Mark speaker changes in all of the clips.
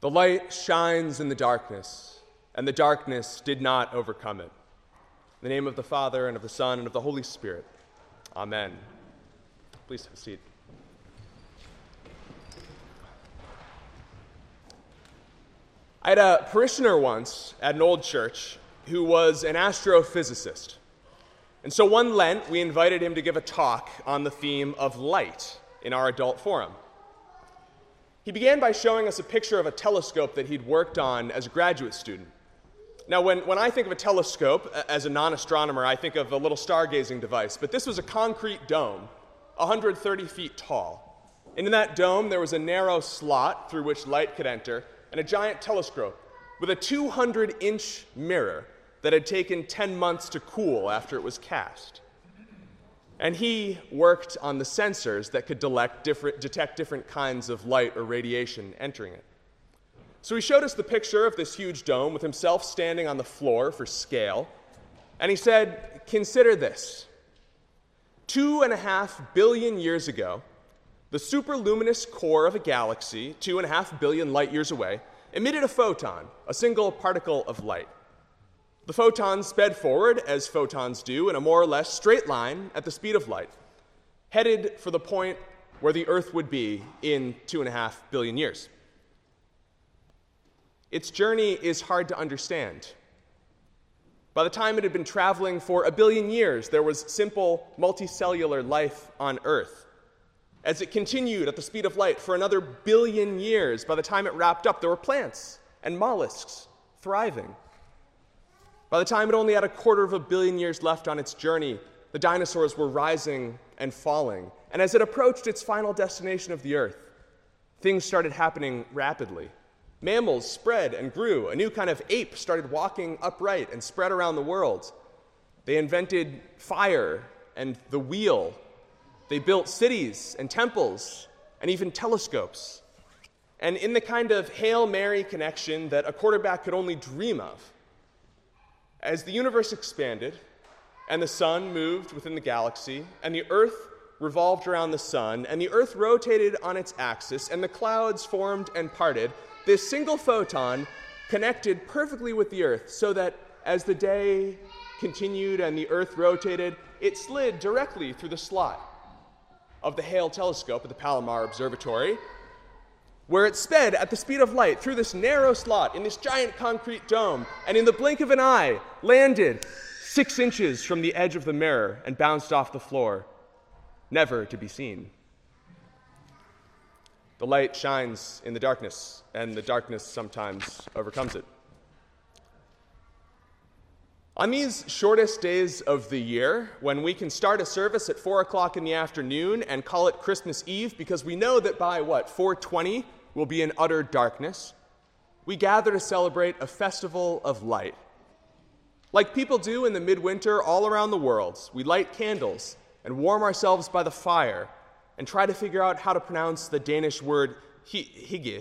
Speaker 1: The light shines in the darkness, and the darkness did not overcome it. In the name of the Father, and of the Son, and of the Holy Spirit. Amen. Please have a seat. I had a parishioner once at an old church who was an astrophysicist. And so one Lent, we invited him to give a talk on the theme of light in our adult forum. He began by showing us a picture of a telescope that he'd worked on as a graduate student. Now, when I think of a telescope, as a non-astronomer, I think of a little stargazing device, but this was a concrete dome, 130 feet tall. And in that dome, there was a narrow slot through which light could enter, and a giant telescope with a 200-inch mirror that had taken 10 months to cool after it was cast. And he worked on the sensors that could detect different kinds of light or radiation entering it. So he showed us the picture of this huge dome with himself standing on the floor for scale, and he said, consider this. 2.5 billion years ago, the superluminous core of a galaxy, 2.5 billion light years away, emitted a photon, a single particle of light. The photon sped forward, as photons do, in a more or less straight line at the speed of light, headed for the point where the Earth would be in 2.5 billion years. Its journey is hard to understand. By the time it had been traveling for 1 billion years, there was simple multicellular life on Earth. As it continued at the speed of light for another 1 billion years, by the time it wrapped up, there were plants and mollusks thriving. By the time it only had 250 million years left on its journey, the dinosaurs were rising and falling. And as it approached its final destination of the Earth, things started happening rapidly. Mammals spread and grew. A new kind of ape started walking upright and spread around the world. They invented fire and the wheel. They built cities and temples and even telescopes. And in the kind of Hail Mary connection that a quarterback could only dream of, as the universe expanded, and the sun moved within the galaxy, and the Earth revolved around the sun, and the Earth rotated on its axis, and the clouds formed and parted, this single photon connected perfectly with the Earth, so that as the day continued and the Earth rotated, it slid directly through the slot of the Hale telescope at the Palomar Observatory, where it sped at the speed of light through this narrow slot in this giant concrete dome, and in the blink of an eye, landed 6 inches from the edge of the mirror and bounced off the floor, never to be seen. The light shines in the darkness, and the darkness sometimes overcomes it. On these shortest days of the year, when we can start a service at 4 o'clock in the afternoon and call it Christmas Eve because we know that by, 4:20 we'll be in utter darkness, we gather to celebrate a festival of light. Like people do in the midwinter all around the world, we light candles and warm ourselves by the fire and try to figure out how to pronounce the Danish word hygge.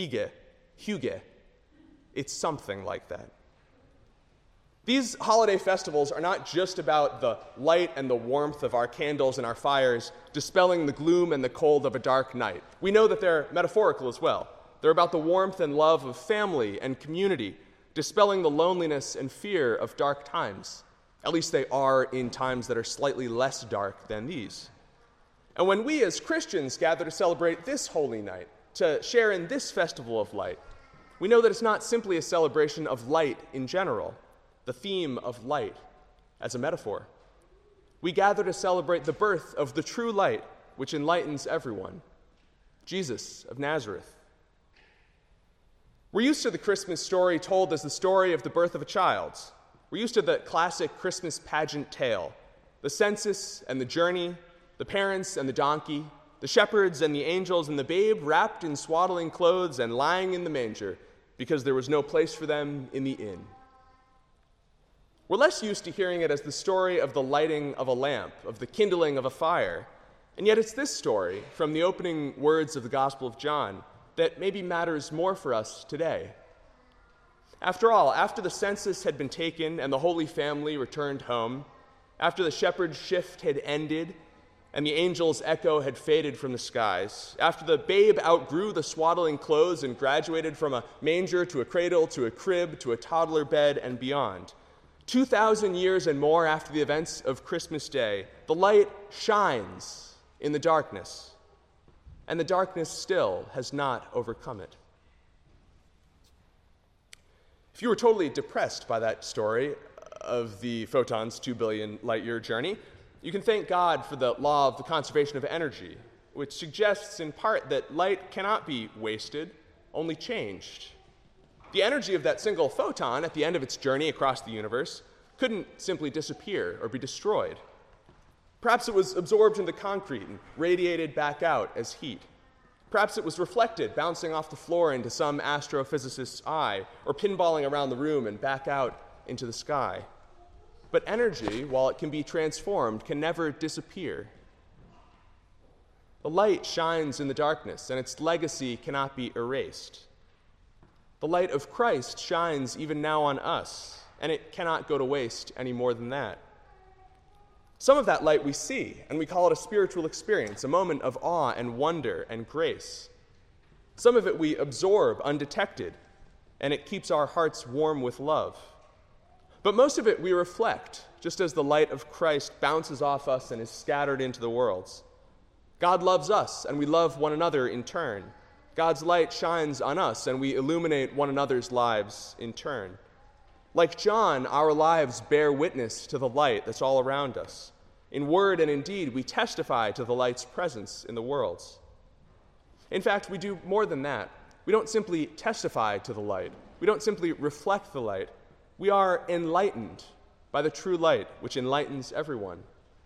Speaker 1: It's something like that. These holiday festivals are not just about the light and the warmth of our candles and our fires, dispelling the gloom and the cold of a dark night. We know that they're metaphorical as well. They're about the warmth and love of family and community, dispelling the loneliness and fear of dark times. At least they are in times that are slightly less dark than these. And when we as Christians gather to celebrate this holy night, to share in this festival of light, we know that it's not simply a celebration of light in general, the theme of light as a metaphor. We gather to celebrate the birth of the true light, which enlightens everyone, Jesus of Nazareth. We're used to the Christmas story told as the story of the birth of a child. We're used to the classic Christmas pageant tale, the census and the journey, the parents and the donkey, the shepherds and the angels, and the babe wrapped in swaddling clothes and lying in the manger because there was no place for them in the inn. We're less used to hearing it as the story of the lighting of a lamp, of the kindling of a fire, and yet it's this story from the opening words of the Gospel of John that maybe matters more for us today. After all, after the census had been taken and the Holy Family returned home, after the shepherd's shift had ended, and the angel's echo had faded from the skies, after the babe outgrew the swaddling clothes and graduated from a manger to a cradle to a crib to a toddler bed and beyond, 2,000 years and more after the events of Christmas Day, the light shines in the darkness, and the darkness still has not overcome it. If you were totally depressed by that story of the photon's 2 billion light-year journey, you can thank God for the law of the conservation of energy, which suggests in part that light cannot be wasted, only changed. The energy of that single photon at the end of its journey across the universe couldn't simply disappear or be destroyed. Perhaps it was absorbed into concrete and radiated back out as heat. Perhaps it was reflected, bouncing off the floor into some astrophysicist's eye, or pinballing around the room and back out into the sky. But energy, while it can be transformed, can never disappear. The light shines in the darkness, and its legacy cannot be erased. The light of Christ shines even now on us, and it cannot go to waste any more than that. Some of that light we see, and we call it a spiritual experience, a moment of awe and wonder and grace. Some of it we absorb undetected, and it keeps our hearts warm with love. But most of it we reflect, just as the light of Christ bounces off us and is scattered into the worlds. God loves us, and we love one another in turn. God's light shines on us, and we illuminate one another's lives in turn. Like John, our lives bear witness to the light that's all around us. In word and in deed, we testify to the light's presence in the worlds. In fact, we do more than that. We don't simply testify to the light. We don't simply reflect the light. We are enlightened by the true light, which enlightens everyone.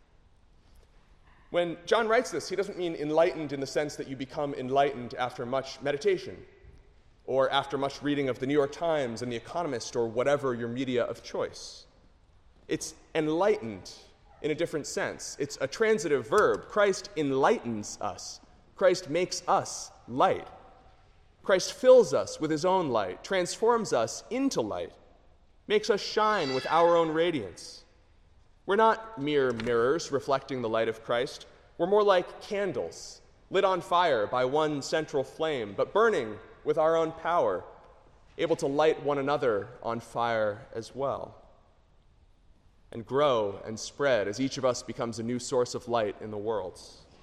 Speaker 1: When John writes this, he doesn't mean enlightened in the sense that you become enlightened after much meditation, or after much reading of the New York Times and The Economist, or whatever your media of choice. It's enlightened in a different sense. It's a transitive verb. Christ enlightens us. Christ makes us light. Christ fills us with his own light, transforms us into light, makes us shine with our own radiance. We're not mere mirrors reflecting the light of Christ. We're more like candles, lit on fire by one central flame, but burning with our own power, able to light one another on fire as well, and grow and spread as each of us becomes a new source of light in the world.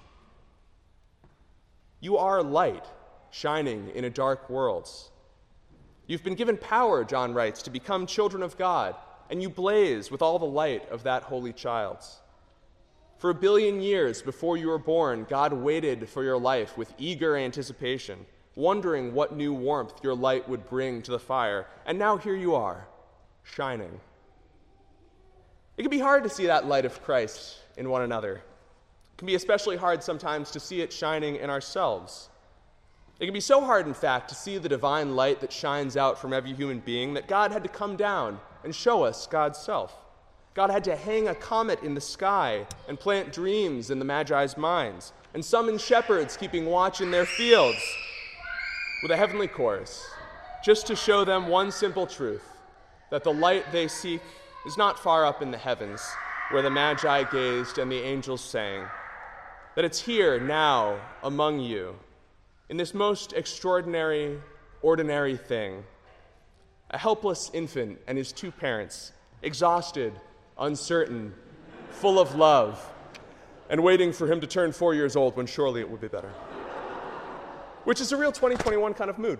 Speaker 1: You are light shining in a dark world. You've been given power, John writes, to become children of God, and you blaze with all the light of that holy child. For 1 billion years before you were born, God waited for your life with eager anticipation, wondering what new warmth your light would bring to the fire. And now here you are, shining. It can be hard to see that light of Christ in one another. It can be especially hard sometimes to see it shining in ourselves. It can be so hard, in fact, to see the divine light that shines out from every human being that God had to come down and show us God's self. God had to hang a comet in the sky and plant dreams in the Magi's minds and summon shepherds keeping watch in their fields with a heavenly chorus, just to show them one simple truth, that the light they seek is not far up in the heavens, where the Magi gazed and the angels sang, that it's here, now, among you, in this most extraordinary, ordinary thing, a helpless infant and his two parents, exhausted, uncertain, full of love, and waiting for him to turn 4 years old when surely it would be better. Which is a real 2021 kind of mood.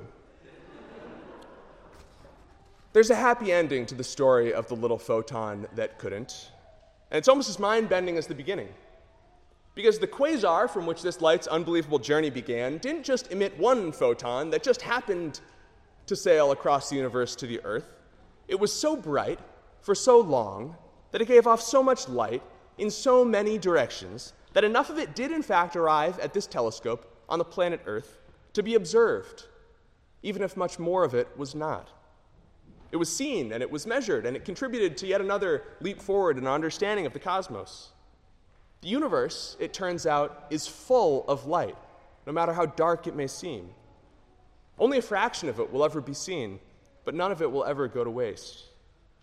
Speaker 1: There's a happy ending to the story of the little photon that couldn't, and it's almost as mind-bending as the beginning. Because the quasar from which this light's unbelievable journey began didn't just emit one photon that just happened to sail across the universe to the Earth. It was so bright for so long that it gave off so much light in so many directions that enough of it did in fact arrive at this telescope on the planet Earth to be observed, even if much more of it was not. It was seen and it was measured, and it contributed to yet another leap forward in our understanding of the cosmos. The universe, it turns out, is full of light, no matter how dark it may seem. Only a fraction of it will ever be seen, but none of it will ever go to waste.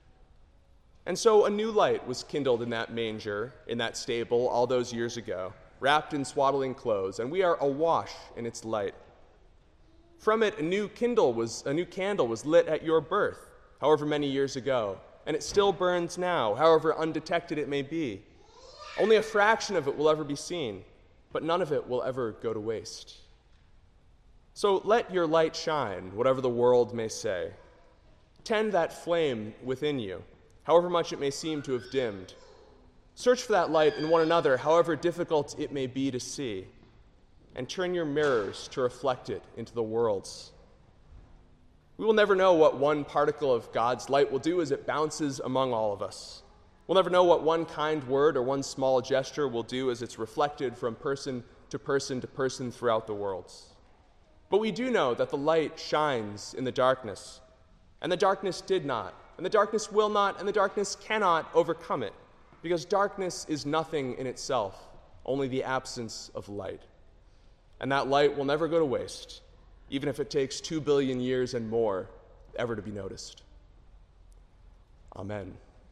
Speaker 1: And so a new light was kindled in that manger, in that stable, all those years ago. wrapped in swaddling clothes, and we are awash in its light. From it, a new candle was lit at your birth, however many years ago, and it still burns now, however undetected it may be. Only a fraction of it will ever be seen, but none of it will ever go to waste. So let your light shine, whatever the world may say. Tend that flame within you, however much it may seem to have dimmed. Search for that light in one another, however difficult it may be to see, and turn your mirrors to reflect it into the world's. We will never know what one particle of God's light will do as it bounces among all of us. We'll never know what one kind word or one small gesture will do as it's reflected from person to person to person throughout the world. But we do know that the light shines in the darkness, and the darkness did not, and the darkness will not, and the darkness cannot overcome it, because darkness is nothing in itself, only the absence of light. And that light will never go to waste, even if it takes 2 billion years and more ever to be noticed. Amen.